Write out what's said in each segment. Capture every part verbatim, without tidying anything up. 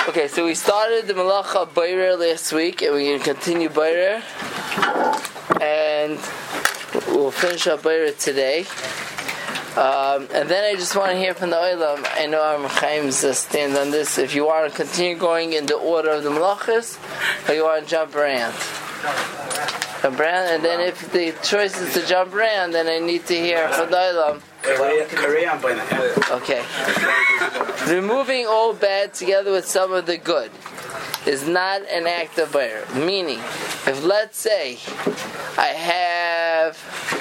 Okay, so we started the Malacha Beirer last week, and we're going to continue Beirer, and we'll finish up Beirer today. Um, and then I just want to hear from the Olam. I know our Chaim's uh, stand on this. If you want to continue going in the order of the Malachas, or you want to jump around. Jump around, and then if the choice is to jump around, then I need to hear from the Olam. Okay. Removing all bad together with some of the good is not an act of Beirer. Meaning, if let's say I have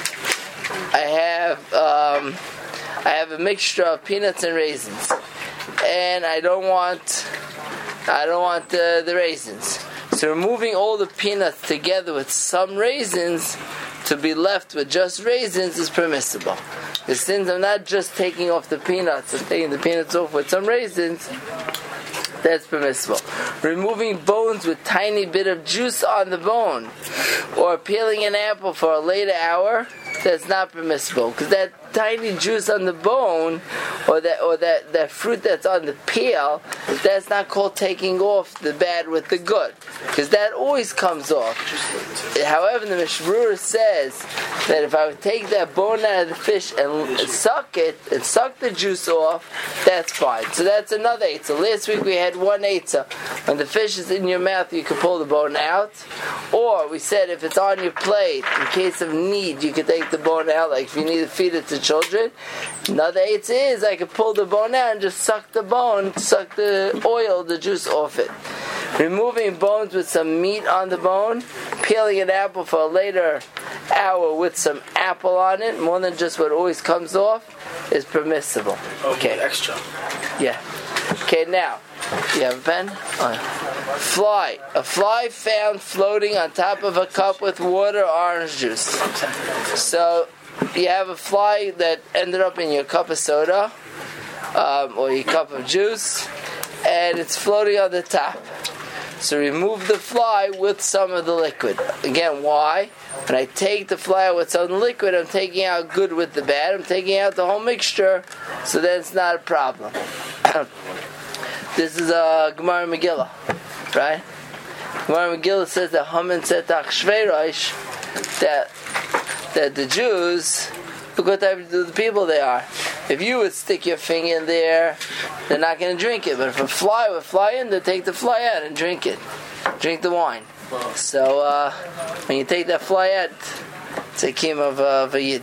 I have um, I have a mixture of peanuts and raisins, and I don't want I don't want the, the raisins. So removing all the peanuts together with some raisins to be left with just raisins is permissible. Because since I'm not just taking off the peanuts, I'm taking the peanuts off with some raisins, that's permissible. Removing bones with tiny bit of juice on the bone, or peeling an apple for a later hour, that's not permissible. Because that tiny juice on the bone, or that or that, that fruit that's on the peel, that's not called taking off the bad with the good. Because that always comes off. However, the Mishmur says that if I would take that bone out of the fish and suck it, and suck the juice off, that's fine. So that's another eitzah. Last week we had one eitzah. When the fish is in your mouth, you can pull the bone out. Or we said if it's on your plate, in case of need, you can take the bone out, like if you need to feed it to children. Another eitzah is I can pull the bone out and just suck the bone, suck the oil, the juice off it. Removing bones with some meat on the bone, peeling an apple for a later hour with some apple on it, more than just what always comes off, is permissible. Okay. Extra. Yeah. Okay, now, you have a pen? Oh. Fly. A fly found floating on top of a cup with water or orange juice. So, you have a fly that ended up in your cup of soda, um, or your cup of juice, and it's floating on the top. So remove the fly with some of the liquid. Again, why? When I take the fly out with some liquid, I'm taking out good with the bad. I'm taking out the whole mixture, so then it's not a problem. This is a Gemara Megillah, right? Gemara Megillah says that Haman said to Achshverosh that that the Jews, look what type of the people they are. If you would stick your finger in there, they're not going to drink it. But if a fly would fly in, they'll take the fly out and drink it. Drink the wine. So, uh, when you take that fly out, it's a kim of, uh, of a yid.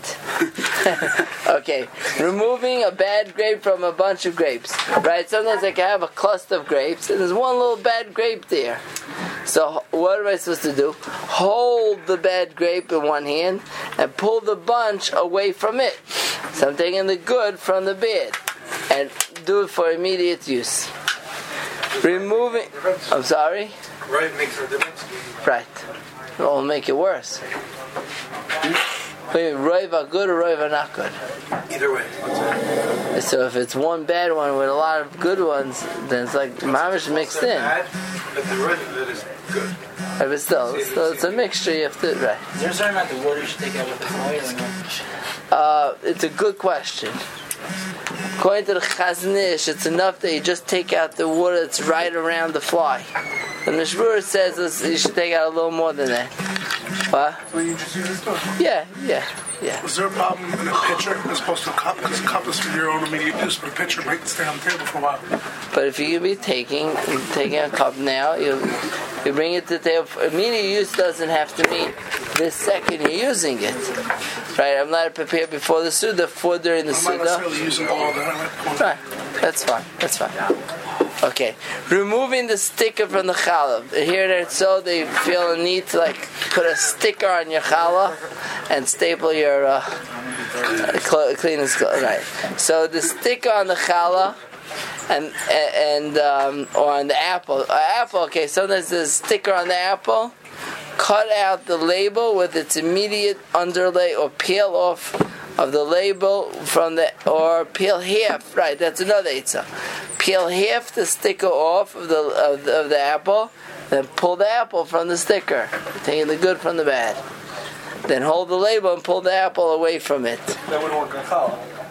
Okay. Removing a bad grape from a bunch of grapes. Right? Sometimes I can have a cluster of grapes, and there's one little bad grape there. So what am I supposed to do? Hold the bad grape in one hand and pull the bunch away from it. So I'm taking the good from the bad and do it for immediate use. Removing... I'm sorry? Right makes a difference? Right. It will make it worse. Roiv are good or Roiv are not good? Either way. So if it's one bad one with a lot of good ones, then it's like mamish mixed in. Bad, but the Roiv that is good. Right, but still, still, it's a mixture. You have to right. Is there a certain amount of water you should take out with the fly? Uh, it's a good question. According to the Chaznish, it's enough that you just take out the water that's right around the fly. The Mishmur says you should take out a little more than that. What? So you just use it? Yeah, yeah, yeah. Was there a problem in a pitcher as opposed to a cup? Because a cup is for your own immediate use, but a pitcher might stay on the table for a while. But if you be taking taking a cup now, you you bring it to the table. For immediate use doesn't have to mean this second you're using it. Right? I'm not prepared before the Suda, for during the I'm not Suda. necessarily using all of that. Right. That's fine. That's fine. Okay. Removing the sticker from the challah. Here and so they feel a need to like put a sticker on your challah and staple your uh, cl- clean as cl- right. So the sticker on the challah and and um, or on the apple. Uh, apple. Okay. Sometimes there's a sticker on the apple. Cut out the label with its immediate underlay or peel off of the label from the, or peel half, right, that's another eitzah. Peel half the sticker off of the, of the of the apple, then pull the apple from the sticker, taking the good from the bad. Then hold the label and pull the apple away from it. That wouldn't work on challah.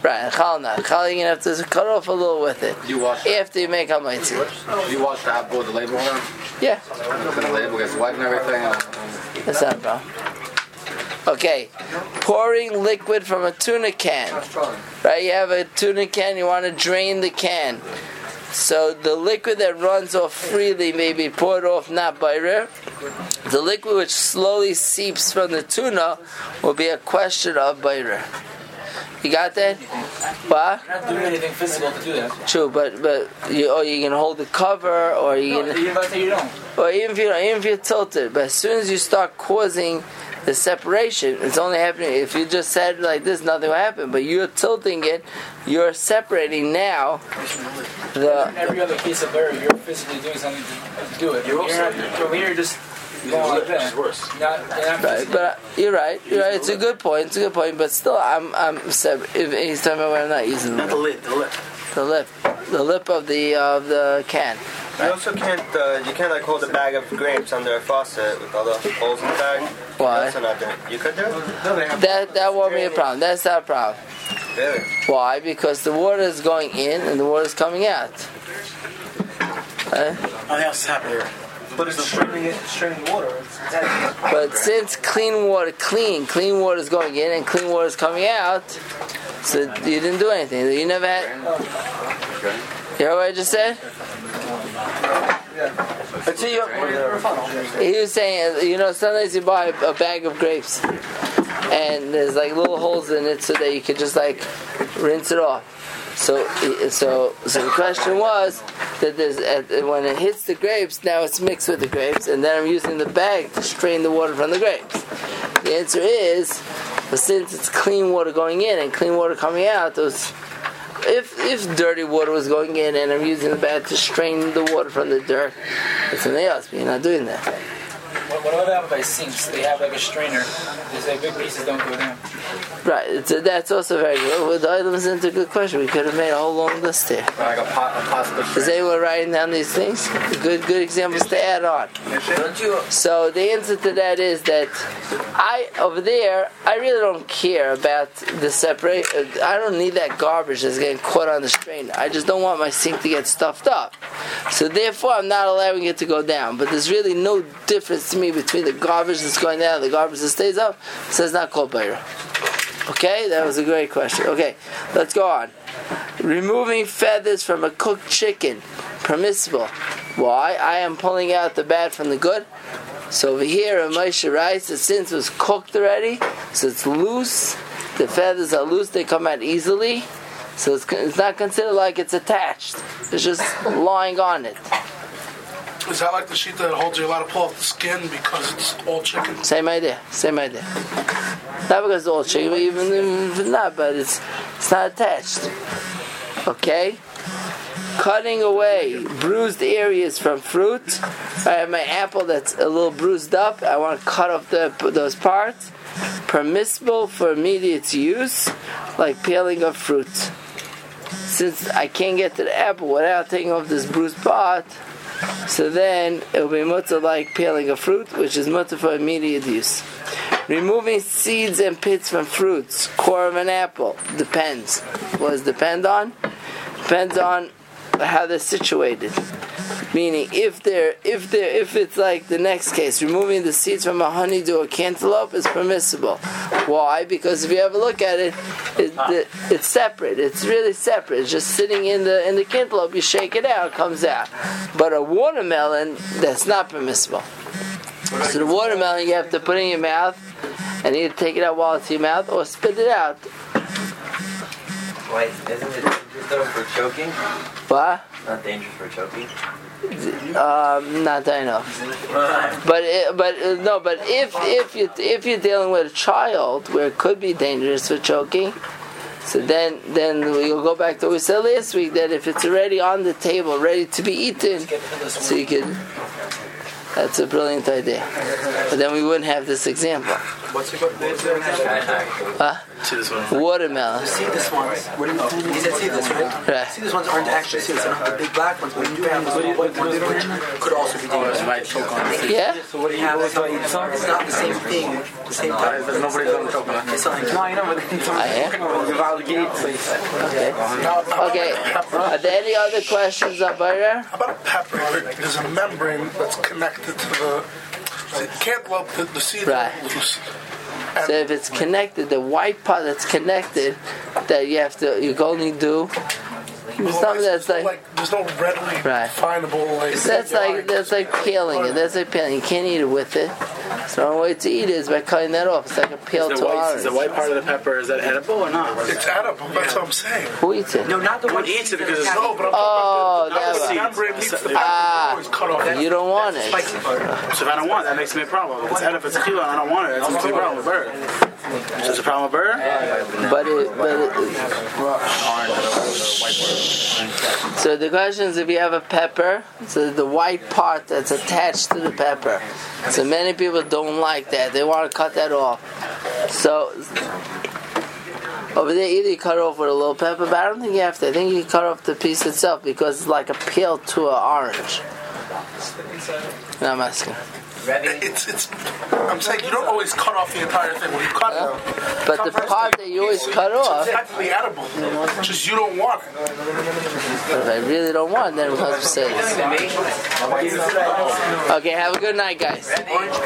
Right, chal not. Chal you're going to have to cut off a little with it. You wash after you make hamaitzi. You wash the apple with the label on it? Yeah. The label gets wet and everything. That's not a problem. Okay, pouring liquid from a tuna can. Right, you have a tuna can, you want to drain the can. So the liquid that runs off freely may be poured off not bayrer. The liquid which slowly seeps from the tuna will be a question of bayrer. You got that? What? You're not doing anything physical to do that. True, but but you or you can hold the cover, or you No, can, even if you don't. or even if you don't, even if you're tilted. But as soon as you start causing the separation, it's only happening if you just said like this, nothing will happen. But you're tilting it, you're separating now. The In every other case of error, you're physically doing something to do it. You're also, over here, you're just going like that. It's worse. Not, you're not right, but you're right. You're right. It's a good point. It's a good point. But still, I'm I'm separ- if he's talking about when I'm not using Not the lid, the lip. the lip, the lip of the of the can. You also can't, uh, you can't like hold a bag of grapes under a faucet with all the holes in the bag. Why? That's not doing. You could do it. That that won't be a problem. That's not a problem. Really? Why? Because the water is going in and the water is coming out. Right? Oh, that's happening. But it's straining it, straining water. It's, it's But since clean water, clean, clean water is going in and clean water is coming out, so you didn't do anything. You never had. You heard what I just said? But see, you He was saying, you know, sometimes you buy a bag of grapes and there's like little holes in it so that you can just like rinse it off. So, so, so the question was that there's when it hits the grapes, now it's mixed with the grapes, and then I'm using the bag to strain the water from the grapes. The answer is, but since it's clean water going in and clean water coming out, those. If if dirty water was going in and I'm using the bag to strain the water from the dirt, it's something else, but you're not doing that. What, what about that by sinks? They have like a strainer. They say big pieces don't go down. Right, it's a, that's also very good. Well, the items into a good question. We could have made a whole long list here. Like a pot, a pasta. Is anyone writing down these things? Good good examples to add on. Don't you? So the answer to that is that I, over there, I really don't care about the separate. I don't need that garbage that's getting caught on the strainer. I just don't want my sink to get stuffed up. So therefore, I'm not allowing it to go down. But there's really no difference to me between the garbage that's going down and the garbage that stays up. So it's not called bayra. Okay, that was a great question. Okay, let's go on. Removing feathers from a cooked chicken, permissible. Why? I am pulling out the bad from the good. So over here, Moshe writes that since it was cooked already, so it's loose, the feathers are loose, they come out easily, so it's, it's not considered like it's attached. It's just lying on it. Is that like the sheet that holds you allowed to pull off the skin because it's all chicken? Same idea. Same idea. Not because it's all chicken, but even if not, but it's it's not attached. Okay? Cutting away bruised areas from fruit. I have my apple that's a little bruised up. I want to cut off the, those parts. Permissible for immediate use, like peeling of fruit. Since I can't get to the apple without taking off this bruised part, so then it will be mutter like peeling a fruit, which is mutter for immediate use. Removing seeds and pits from fruits, core of an apple, depends. What does it depend on? Depends on how they're situated. Meaning, if they're, if they're, if it's like the next case, removing the seeds from a honeydew or cantaloupe is permissible. Why? Because if you ever look at it, it, it, it's separate. It's really separate. It's just sitting in the in the cantaloupe. You shake it out, it comes out. But a watermelon, that's not permissible. So the watermelon, you have to put in your mouth, and either take it out while it's in your mouth or spit it out. Wait, isn't it dangerous though for choking? What? Not dangerous for choking. Um, not that I know. But it, but uh, no, but if if you if you're dealing with a child where it could be dangerous for choking, so then then we'll go back to what we said last week, that if it's already on the table, ready to be eaten, so you can. That's a brilliant idea. But then we wouldn't have this example. What's it called? Huh? See this one. Watermelon. See this ones. What do you mean? He said see this, right? Right. See this ones aren't actually see this. They're not the big black ones, but you do have the little white ones, which could also be dangerous. Yeah? So what do you have? It's not, it's not the same thing. The same type. There's nobody's on chocolate. It's something. No, you know, but I am. Okay. Now, how Okay. about a pepper? Are there any other questions about it? How about a pepper? There's a membrane that's connected to the. You can't let the, the seed Right. loose. So if it's connected, the white part that's connected, that you have to, you can only do something that's There's no, like, there's no readily Right. definable like. that's like, that's like peeling it. That's like peeling. You can't eat it with it. So the only way to eat it is by cutting that off. It's like a peel The to white, orange. is the white part of the pepper, is that edible or not? It's edible. That's what I'm saying. Who eats it? No, not the One one eats it because it's No, but I'm Oh, talking about the, that the one. membrane meets the pepper. Ah. Always cut off. You don't want it. spicy part. So if I don't want it, that makes me a problem. If it's edible, if it's a kilo and I don't want it, that's a problem with burger. So it's a problem with burger? But it, but it, so the question is, if you have a pepper, so the white part that's attached to the pepper. So many people don't like that. They want to cut that off. So over there, either you cut off with a little pepper, but I don't think you have to. I think you cut off the piece itself because it's like a peel to an orange. No, I'm asking. It's it's. I'm saying you don't always cut off the entire thing when you cut No. it. But the part that you always cut off, It's technically edible. Just you don't want it. if I really don't want, then it becomes a sin. Okay, have a good night, guys.